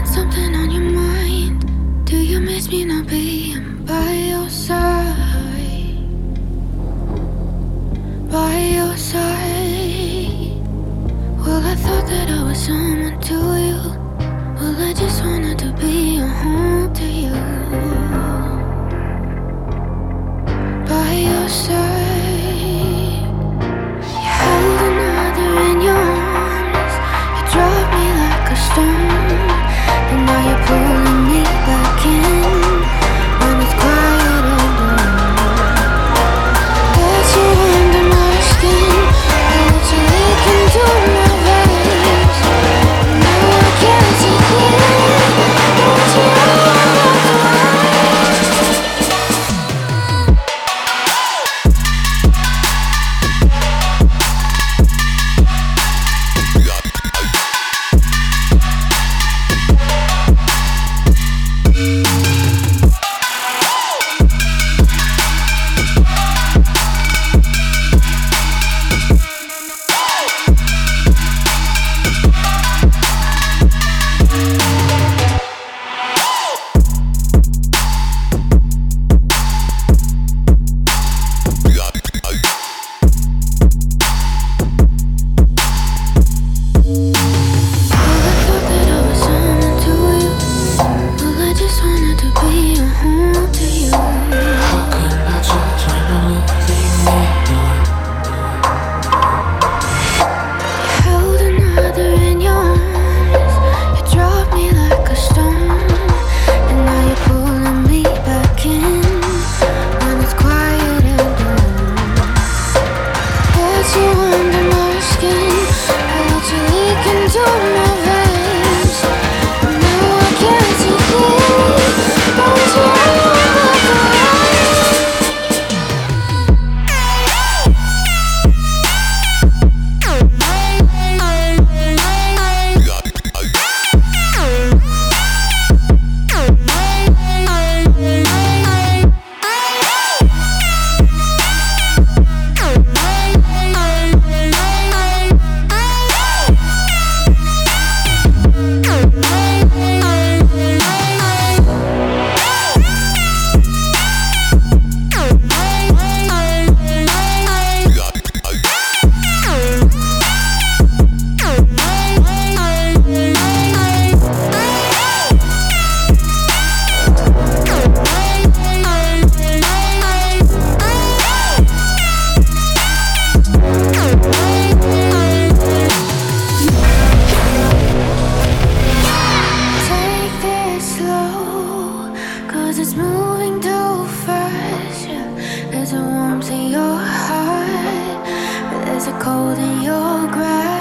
Something on your mind. Do you miss me not being by your side? By your side. Well, I thought that I was someone to you. Well, I just wanted to be a home to you. By your side. You held another in your arms. You dropped me like a stone. And now you're pulling me back in when it's quiet and alone. Got you under my skin, let you leak into my veins. Now I can't take it. Don't you it's moving too fast, yeah. There's a warmth in your heart, but there's a cold in your grasp.